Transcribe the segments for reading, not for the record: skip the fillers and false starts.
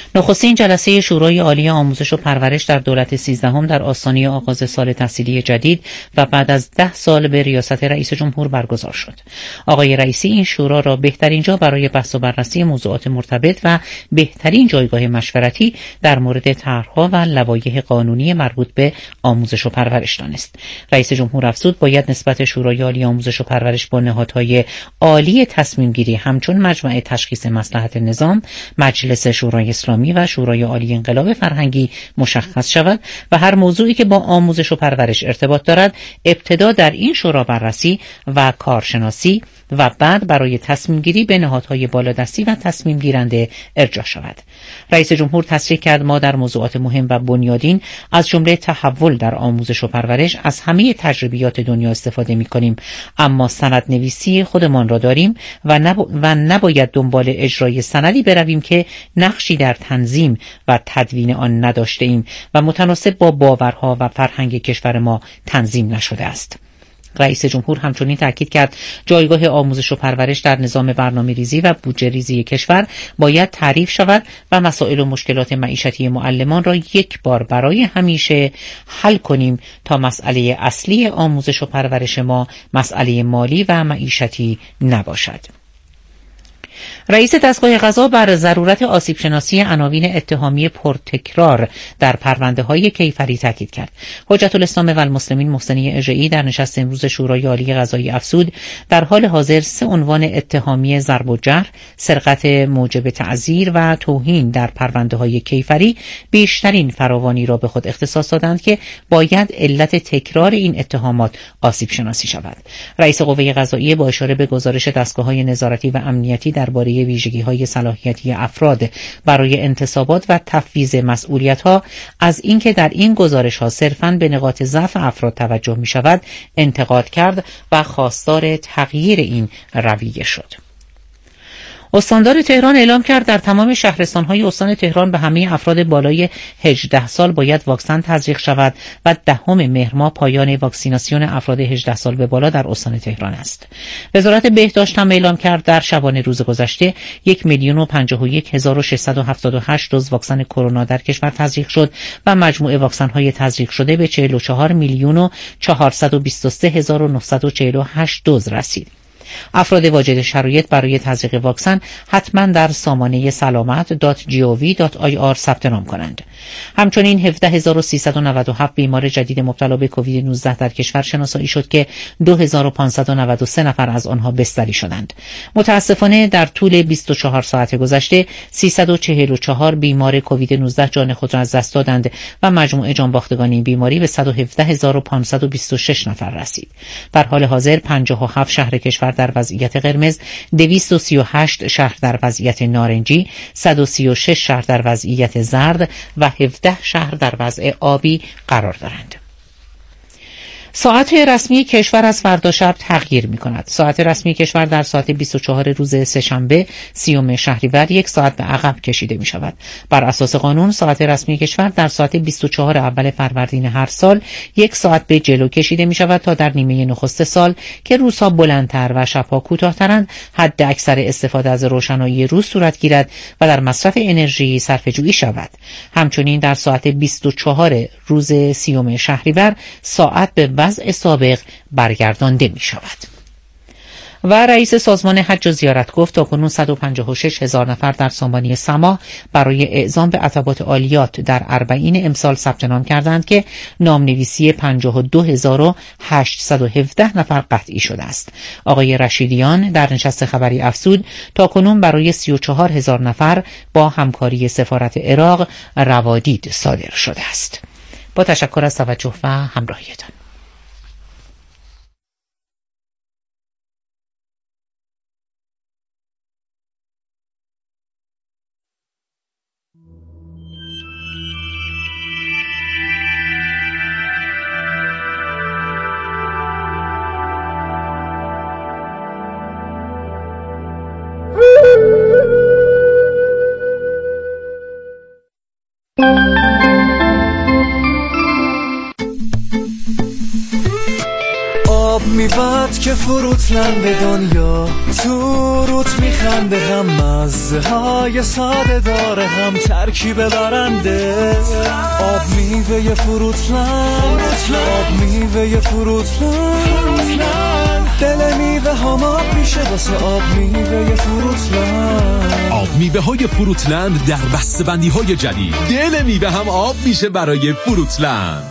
نخستین جلسه شورای عالی آموزش و پرورش در دولت 13 در آستانه آغاز سال تحصیلی جدید و بعد از 10 سال به ریاست رئیس جمهور برگزار شد. آقای رئیسی این شورا را بهترین جا برای بحث و بررسی موضوعات مرتبط و بهترین جایگاه مشورتی در مورد طرح‌ها و لوایح قانونی مربوط به آموزش و پرورش دانست. رئیس جمهور افزود باید نسبت شورای عالی آموزش و پرورش با نهادهای عالی تصمیم گیری همچون مجمع تشخیص مصلحت نظام، مجلس شورای اسلامی و شورای عالی انقلاب فرهنگی مشخص شود و هر موضوعی که با آموزش و پرورش ارتباط دارد ابتدا در این شورا بررسی و کارشناسی و بعد برای تصمیم گیری به نهادهای بالادستی و تصمیم گیرنده ارجاع شود. رئیس جمهور تصریح کرد ما در موضوعات مهم و بنیادین از جمله تحول در آموزش و پرورش از همه تجربیات دنیا استفاده می‌کنیم، اما سندنویسی خودمان را داریم و نباید دنبال اجرای سندی برویم که نقشی در تنظیم و تدوین آن نداشته ایم و متناسب با باورها و فرهنگ کشور ما تنظیم نشده است. رئیس جمهور همچنین تاکید کرد جایگاه آموزش و پرورش در نظام برنامه‌ریزی و بودجه ریزی کشور باید تعریف شود و مسائل و مشکلات معیشتی معلمان را یک بار برای همیشه حل کنیم تا مسئله اصلی آموزش و پرورش ما مسئله مالی و معیشتی نباشد. رئیس دستگاه قضا بر ضرورت آسیب شناسی عناوین اتهامی پرتکرار در پرونده‌های کیفری تاکید کرد. حجت الاسلام و المسلمین محسنی اژه‌ای در نشست امروز شورای عالی قضایی افزود در حال حاضر 3 عنوان اتهامی ضرب و جرح، سرقت موجب تعزیر و توهین در پرونده‌های کیفری بیشترین فراوانی را به خود اختصاص دادند که باید علت تکرار این اتهامات آسیب شناسی شود. رئیس قوه قضاییه با اشاره به گزارش دستگاه‌های نظارتی و امنیتی درباره ویژگی‌های صلاحیتی افراد برای انتصابات و تفویض مسئولیت‌ها از اینکه در این گزارش‌ها صرفاً به نقاط ضعف افراد توجه می‌شود انتقاد کرد و خواستار تغییر این رویه شد. استاندار تهران اعلام کرد در تمام شهرستان‌های استان تهران به همه افراد بالای 18 سال باید واکسن تزریق شود و 10 مهر ماه پایان واکسیناسیون افراد 18 سال به بالا در استان تهران است. وزارت بهداشت هم اعلام کرد در شبانه روز گذشته 1,051,678 دوز واکسن کرونا در کشور تزریق شد و مجموع واکسن‌های تزریق شده به 44,423,948 دوز رسید. افراد واجد شرایط برای تزریق واکسن حتما در سامانه سلامت.gov.ir ثبت نام کنند. همچنین 17,397 بیمار جدید مبتلا به کووید 19 در کشور شناسایی شد که 2,593 نفر از آنها بستری شدند. متاسفانه در طول 24 ساعت گذشته 344 بیمار کووید 19 جان خود را از دست دادند و مجموع جانباختگان این بیماری به 117,526 نفر رسید. در حال حاضر 57 شهر کشور در وضعیت قرمز، 238 شهر در وضعیت نارنجی، 136 شهر در وضعیت زرد و 17 شهر در وضع آبی قرار دارند. ساعت رسمی کشور از فردا شب تغییر می کند. ساعت رسمی کشور در ساعت 24 روز سه‌شنبه 30 شهریور 1 ساعت به عقب کشیده می شود. بر اساس قانون ساعت رسمی کشور در ساعت 24 اول فروردین هر سال 1 ساعت به جلو کشیده می شود تا در نیمه نخست سال که روزها بلندتر و شبها کوتاه‌ترند حد اکثر استفاده از روشنایی روز صورت گیرد و در مصرف انرژی صرفه‌جویی شود. همچنین در ساعت 24 روز 30 شهریور ساعت به وضع سابق برگردانده می شود. و رئیس سازمان حج و زیارت گفت تاکنون 156,000 نفر در سامانه سما برای اعزام به عتبات عالیات در 40 امسال ثبت نام کردند که نامنویسی 52,817 نفر قطعی شده است. آقای رشیدیان در نشست خبری افزود تاکنون برای 34,000 نفر با همکاری سفارت عراق روادید صادر شده است. با تشکر از توجه و همراهیتان. میوت که فروتلند دنیا تو روت میخنده، هم مزه های ساده داره هم ترکیب برنده. آب میوه فروتلند، آب میوه فروتلند، دل میوه هم آب میشه واسه آب میوه فروتلند. آب میوه های فروتلند در بسته‌بندی های جدید، دل میوه هم آب میشه برای فروتلند.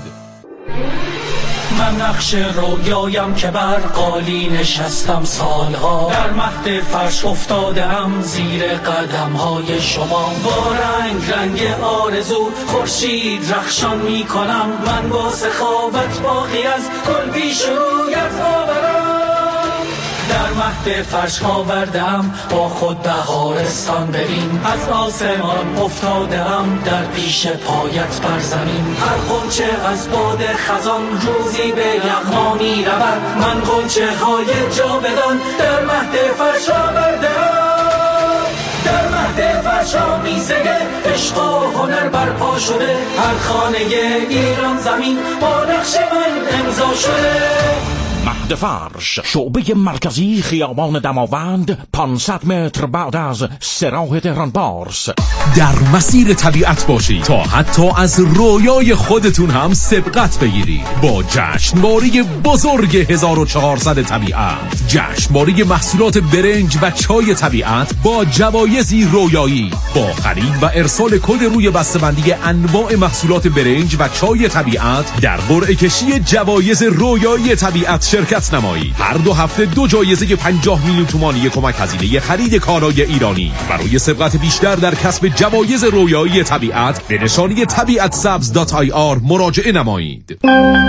من نقش رویایم که بر قالی نشستم سالها، در مهد فرش افتادم زیر قدم های شما. با رنگ رنگ آرزو خورشید رخشان می کنم، من با سخاوت باقی از گل پیش رویت آورم. در مهد فرش آوردم با خود بهارستان ببین، از آسمان افتادم در پیش پایت بر زمین. هر غنچه از باد خزان روزی به یغما می رود، من غنچه های جاودان در مهد فرش آوردم. در مهد فرش آمیزه عشق و هنر برپا شده، هر خانه ایران زمین با نقش من امضا شده. مهد فرش، شعبه مرکزی خیابان دماوند، 500 متر بعد از سراح تهران پارس. در مسیر طبیعت باشید تا حتی از رویای خودتون هم سبقت بگیرید با جشنواره بزرگ 1400 طبیعت. جشنواره محصولات برنج و چای طبیعت با جوایزی رویایی. با خرید و ارسال کد روی بسته‌بندی انواع محصولات برنج و چای طبیعت در قرعه کشی جوایز رویایی طبیعت شرکت نمایید. هر 2 هفته 2 جایزه 50 میلیون تومانی کمک هزینه خرید کالای ایرانی. برای سبقت بیشتر در کسب جوایز رویایی طبیعت به نشانی tabiatsabz.ir مراجعه نمایید.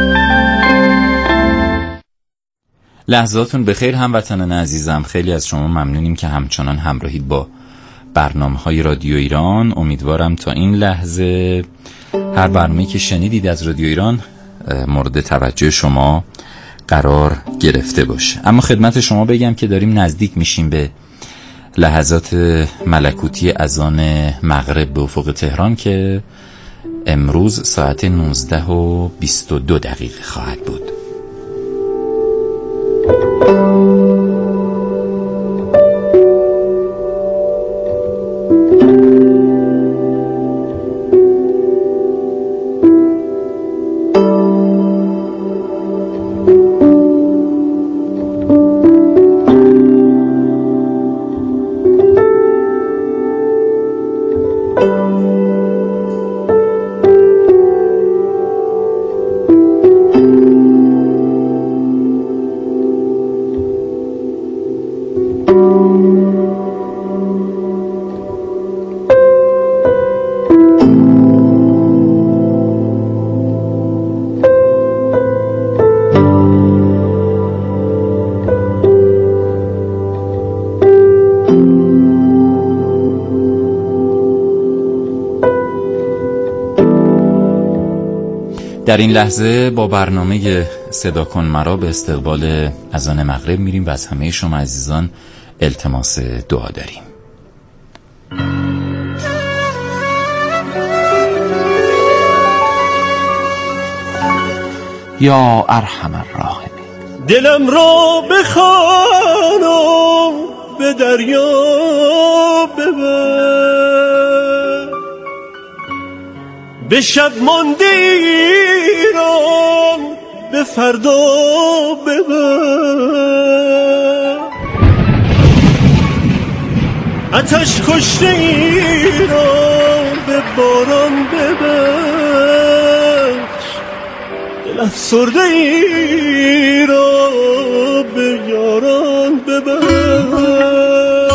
لحظاتون بخیر هموطنان عزیزم، خیلی از شما ممنونیم که همچنان همراهید با برنامه‌های رادیو ایران. امیدوارم تا این لحظه هر برنامه‌ای که شنیدید از رادیو ایران مورد توجه شما قرار گرفته باشه. اما خدمت شما بگم که داریم نزدیک میشیم به لحظات ملکوتی اذان مغرب به افق تهران که امروز ساعت 19:22 خواهد بود. در این لحظه با برنامه صدا کن مرا به استقبال اذان مغرب میریم و از همه شما عزیزان التماس دعا داریم. یا ارحم الراحمین. دلم را بخوانم به دریا ببر، به شب مانده ایران به فردا ببر، آتش کشته ایران به باران ببخش، دل افسرده ایران به یاران ببخش.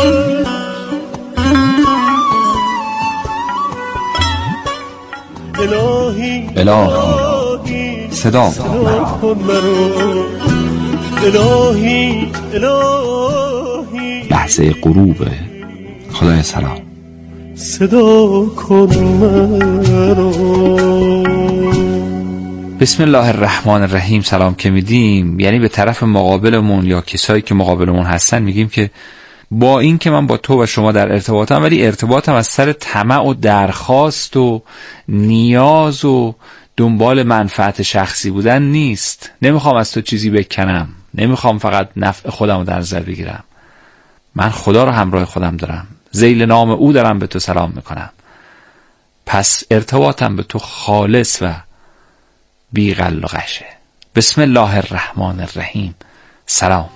الهی صدا کن مرا، الهی لحظه غروب خدای سلام، صدا کن مرا. بسم الله الرحمن الرحیم. سلام که میدیم یعنی به طرف مقابلمون یا کسایی که مقابلمون هستن میگیم که با این که من با تو و شما در ارتباطم، ولی ارتباطم از سر طمع و درخواست و نیاز و دنبال منفعت شخصی بودن نیست. نمیخوام از تو چیزی بکنم، نمیخوام فقط نفع خودم رو در نظر بگیرم. من خدا رو همراه خودم دارم، ذیل نام او دارم به تو سلام میکنم. پس ارتباطم به تو خالص و بی غل و غشه. بسم الله الرحمن الرحیم. سلام.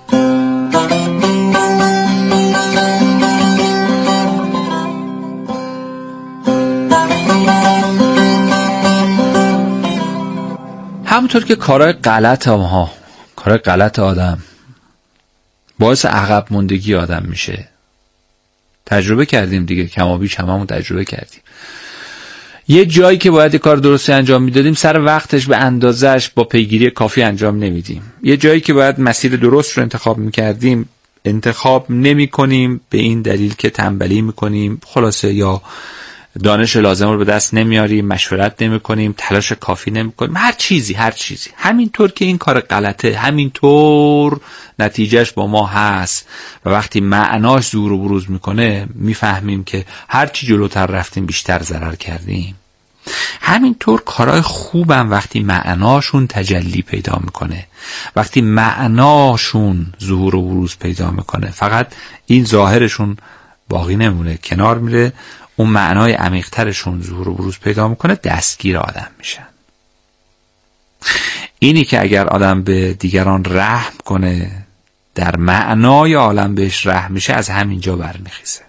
همونطور که کارهای غلط آدم باعث عقب موندگی آدم میشه، تجربه کردیم دیگه، کمابیش هممون تجربه کردیم. یه جایی که باید کار درستی انجام میدادیم سر وقتش به اندازهش با پیگیری کافی انجام نمیدیم. یه جایی که باید مسیر درست رو انتخاب میکردیم انتخاب نمیکنیم به این دلیل که تنبلی میکنیم، خلاصه یا دانش لازم رو به دست نمیاریم، مشورت نمیکنیم، تلاش کافی نمیکنیم، هر چیزی. همینطور که این کار غلطه، همینطور نتیجهش با ما هست و وقتی معناش ظهور و بروز میکنه میفهمیم که هر چی جلوتر رفتیم بیشتر ضرر کردیم. همینطور کارهای خوبم وقتی معناشون تجلی پیدا میکنه، وقتی معناشون ظهور و بروز پیدا میکنه، فقط این ظاهرشون باقی نمونه، کنار میره، اون معنای عمیق‌ترشون ظهور و بروز پیدا میکنه، دستگیر آدم میشن. اینی که اگر آدم به دیگران رحم کنه در معنای عالم بهش رحم میشه، از همینجا برمیخیزه.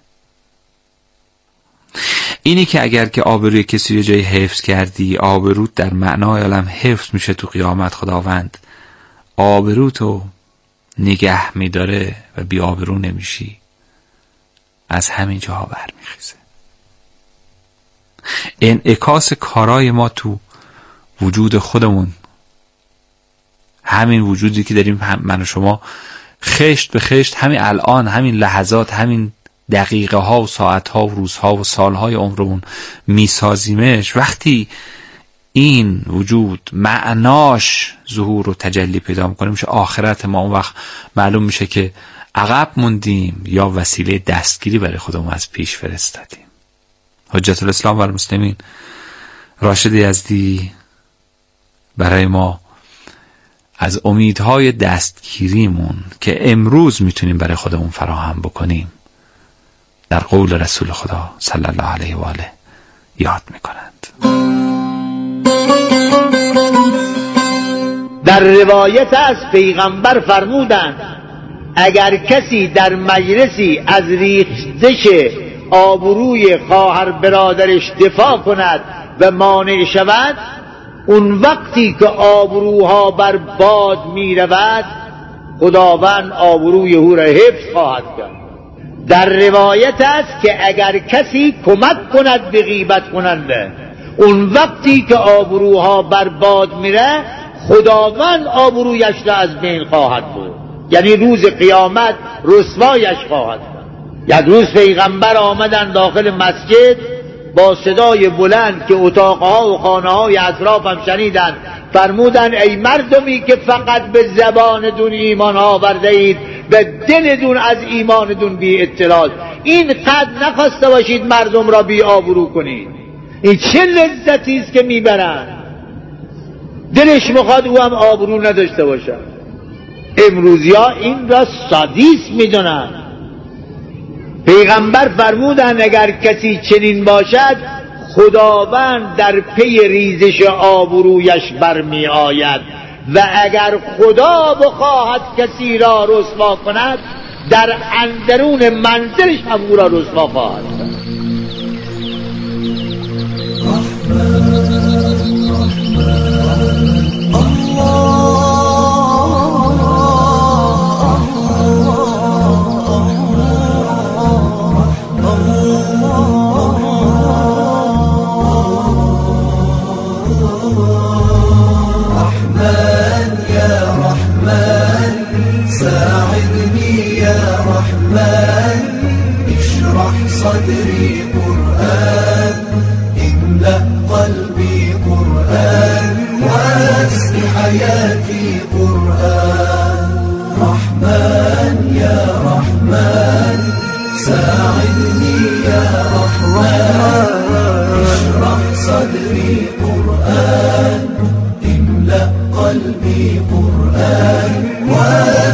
اینی که اگر که آبروی کسی رو جای حفظ کردی، آبروت در معنای عالم حفظ میشه تو قیامت، خداوند آبروتو نگه میداره و بی آبرو نمیشی، از همینجا برمیخیزه. انعکاس کارای ما تو وجود خودمون، همین وجودی که داریم من و شما خشت به خشت همین الان، همین لحظات، همین دقیقه ها و ساعت ها و روزها و سالهای عمرمون میسازیمش، وقتی این وجود معناش ظهور و تجلی پیدا میکنه میشه آخرت ما. اون وقت معلوم میشه که عقب موندیم یا وسیله دستگیری برای خودمون از پیش فرستادیم. حجت الاسلام و المسلمین راشد یزدی برای ما از امیدهای دستگیریمون که امروز میتونیم برای خودمون فراهم بکنیم در قول رسول خدا صلی الله علیه و آله یاد میکنند. در روایت از پیغمبر فرمودند اگر کسی در مجلسی از ریختش آبروی خواهر برادرش دفاع کند و مانع شود، اون وقتی که آبروها بر باد می رود خداوند آبروی او را حفظ خواهد کرد. در روایت است که اگر کسی کمک کند به غیبت کننده، اون وقتی که آبروها بر باد میره خداوند آبرویش را از بین خواهد برد، یعنی روز قیامت رسوایش خواهد کرد. یک روز پیغمبر آمدن داخل مسجد با صدای بلند که اتاقها و خانه‌های اطرافم شنیدن، فرمودن ای مردمی که فقط به زبانتون ایمان آورده اید و دلتون از ایمانتون بی اطلاع، این قد نخواسته باشید مردم را بی آبرو کنید. این چه لذتی است که میبرن، دلش میخواد او هم آبرو نداشته باشه. امروزی ها این را سادیسم میدونن. پیغمبر فرمودن اگر کسی چنین باشد خداوند در پی ریزش آبرویش برمی آید و اگر خدا بخواهد کسی را رسوا کند در اندرون منزلش هم او را رسوا خواهد کرد. صدري قرآن املأ قلبي قرآن واسق حياتي قرآن رحمن يا رحمن ساعدني يا رحمن اشرح صدري قرآن املأ قلبي قرآن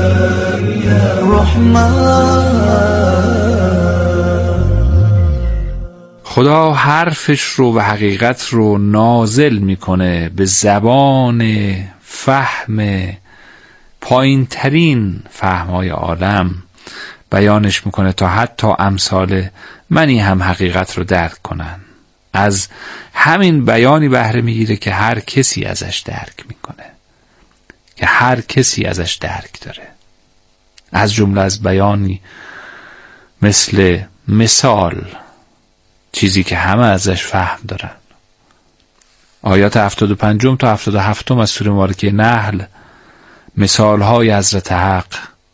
خدا حرفش رو و حقیقت رو نازل میکنه به زبان فهم پایین ترین فهمهای عالم، بیانش میکنه تا حتی امثال منی هم حقیقت رو درک کنن. از همین بیانی بهره میگیره که هر کسی ازش درک میکنه، که هر کسی ازش درک داره، از جمله از بیانی مثل مثال، چیزی که همه ازش فهم دارن. آیات 75 تا 77 از سوره مبارکه نحل مثالهای حضرت حق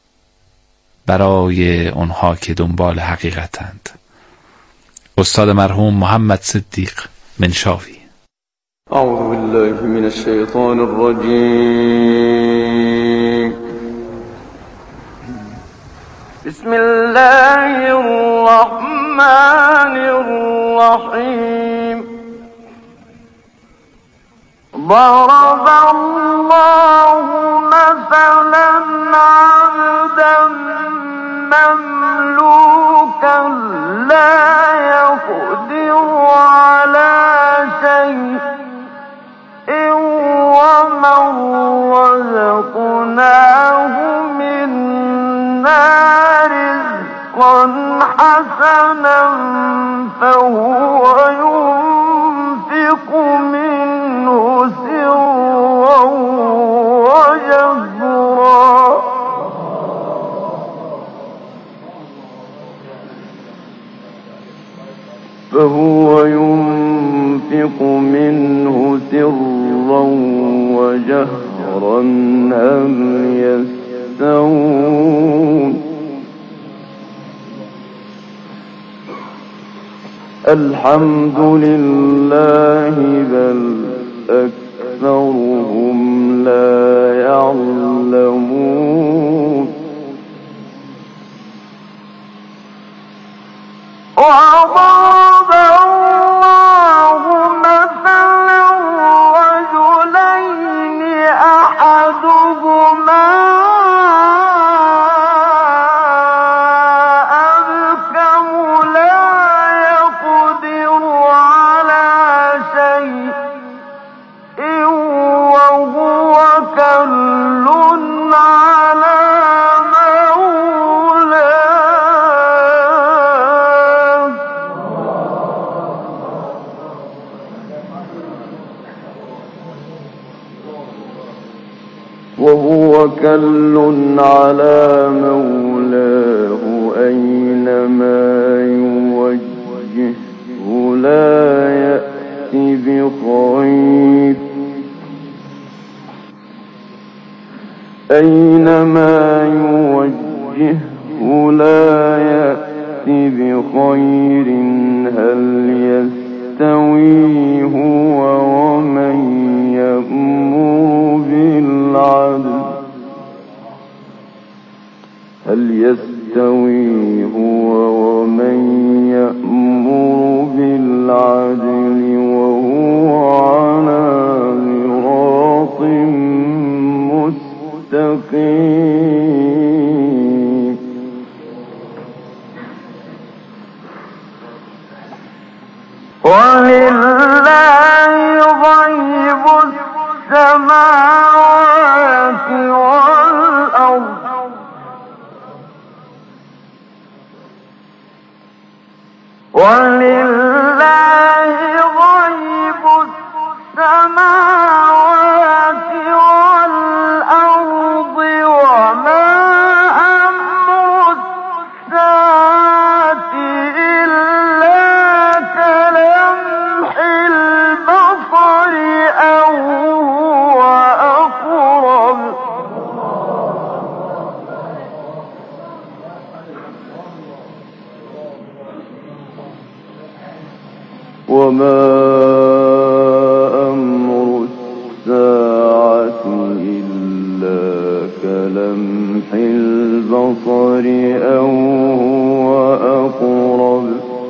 برای اونها که دنبال حقیقتند. استاد مرحوم محمد صدیق منشاوی. اعوذ بالله من الشیطان الرجیم. بسم الله الرحمن الرحیم. ضرب الله مثلا عبدا مملوكا لا يقدر على شيء ومن رزقناه منا رزقا حسنا فهو ينفق منه سرا وجهرا هل يستوون الحمد لله بل أكثرهم لا يعلمون وضرب الله مثلا رجلين أحدهما أبكم لا يقدر على شيء وهو كل على مولاه أينما يوجهه لا يأتي بخير أينما يوجهه لا يأتي بخير هل يستوي هو ومن يأمر بالعدل هل يستوي هو ومن يأمر بالعدل وهو على صراط مستقيم ولله غيب السماوات والأرض ولله غيب السماوات والأرض وما أمر الساعة إلا كلمح البصر أو هو أقرب وما أمر الساعة إلا كلمح البصر أو هو أقرب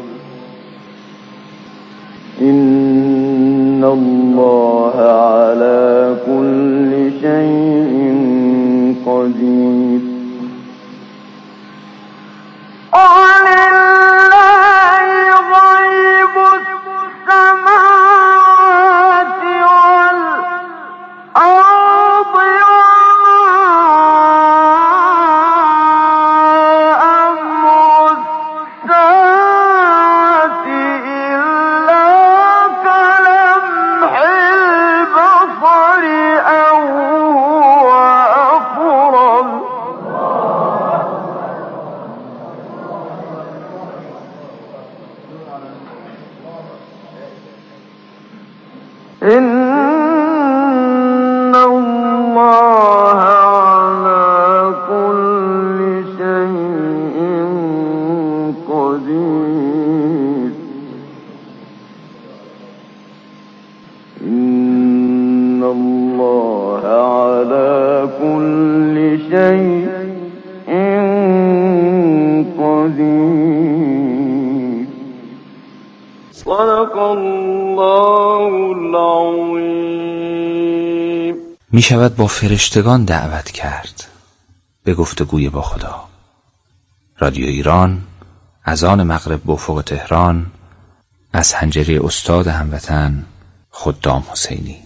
إن الله على كل شيء قدير می شود با فرشتگان دعوت کرد به گفتگوی با خدا. رادیو ایران از آن مغرب به افق تهران، از حنجره استاد هموطن خدام حسینی.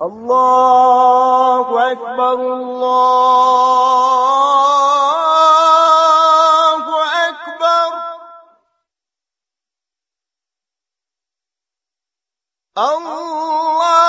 الله اکبر، الله اکبر، الله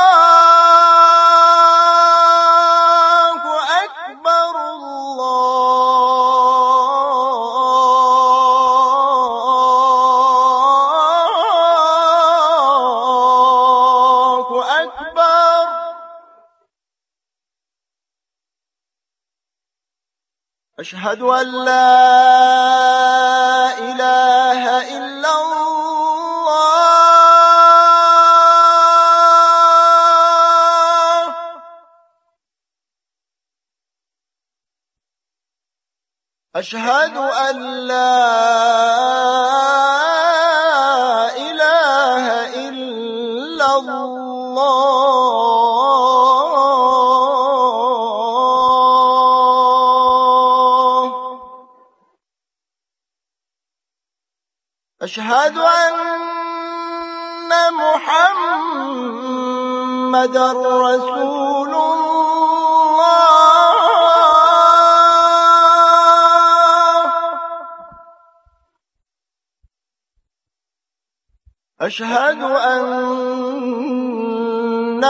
أشهد أن لا إله إلا الله، أشهد أن لا إله إلا الله، أشهد أن محمدًا رسول الله، أشهد أن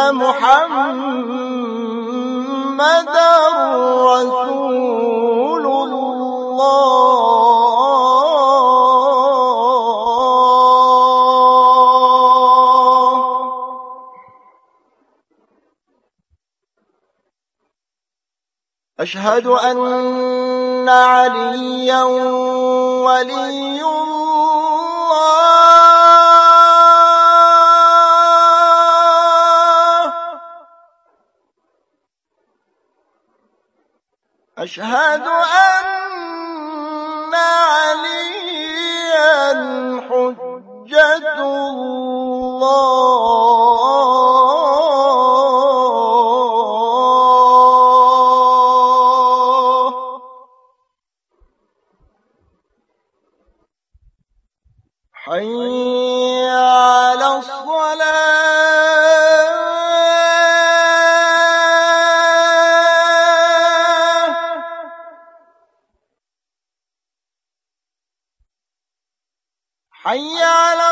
محمدًا رسول الله. أشهد أن عليا ولي الله، أشهد أن عليا حجة الله، حي على الصلاة، حي على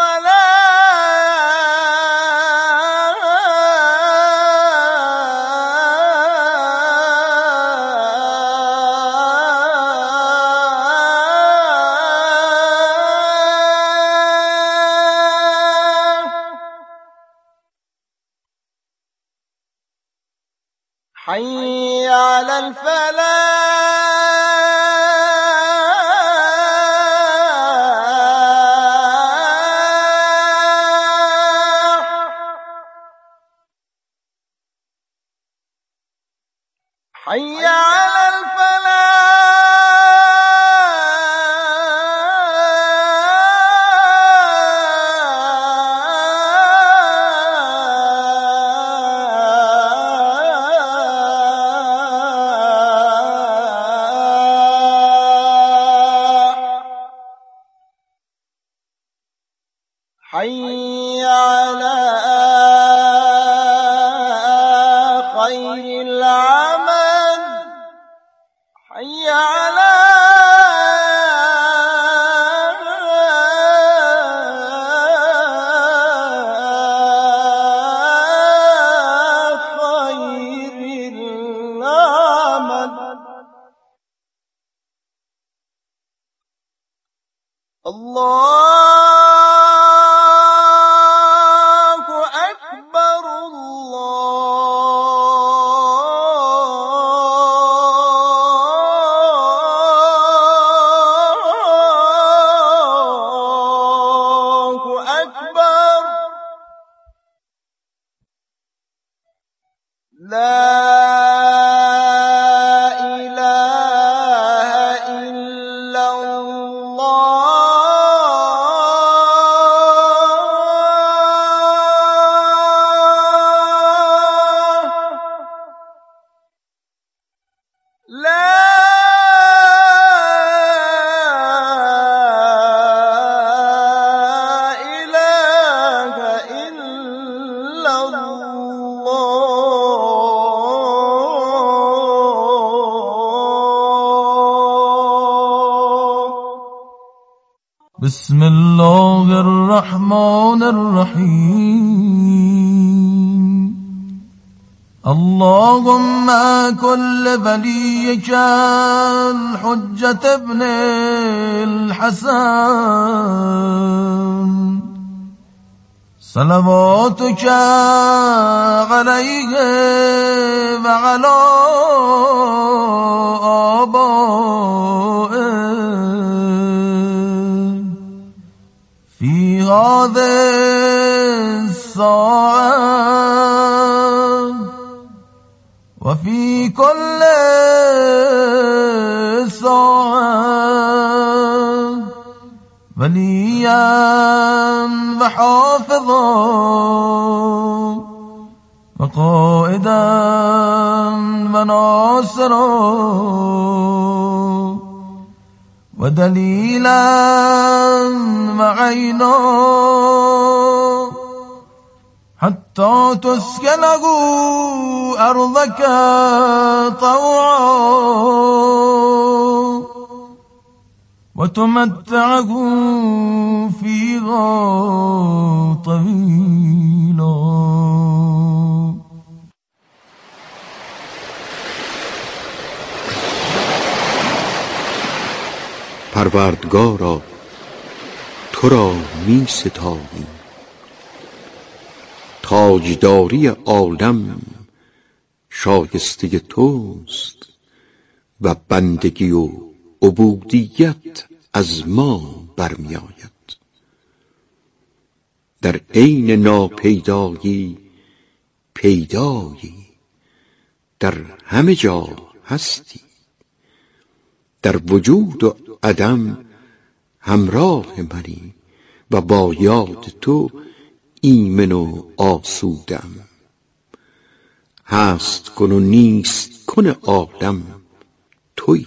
حي على الفلاح، حي على الفلاح. حي على خير العمل. الله أكبر الله أكبر. لا إله إلا الله. لا إله إلا الله. بسم الله الرحمن الرحيم. اللهم كل وليك الحجة ابن الحسن صلواتك عليه وعلى آبائه في هذه الساعة وفي كل ساعة وليا وحافظا وقائدا وناصرا ودليلا وعينا حتى تسكنه أرضك طوعا وتمتعه فيها طويلا. پروردگارا تو را می ستاییم، تاجداری عالم شایسته توست و بندگی و عبودیت از ما برمی آید. در عین ناپیدایی پیدایی، در همه جا هستی، در وجود و عدم همراه منی و با یاد تو ایمن و آسودم. هست کن و نیست کن عالم تویی.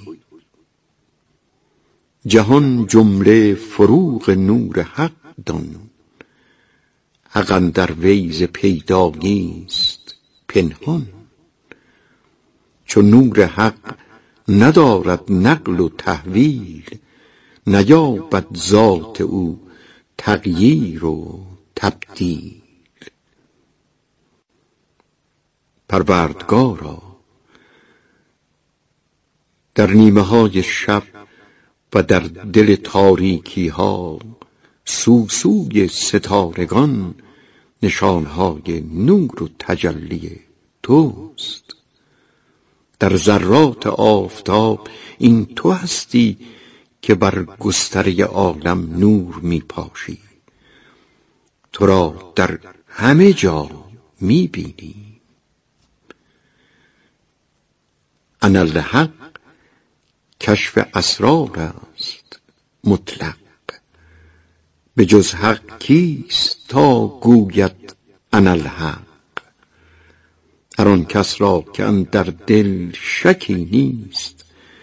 جهان جمله فروغ نور حق دان، حق اندر ویز پیدایی است پنهان. چون نور حق ندارد نقل و تحویل، نیابد ذات او تغییر و تبدیل. پروردگارا در نیمه های شب و در دل تاریکی ها سوسوی ستارگان نشانهای نور و تجلی توست. در ذرات آفتاب این تو هستی که بر گستره عالم نور می پاشی. تو را در همه جا می بینی. انالحق کشف اسرار است مطلق، به جز حق کیست تا گوید انالحق. هر آن کس را که اندر دل شکی نیست،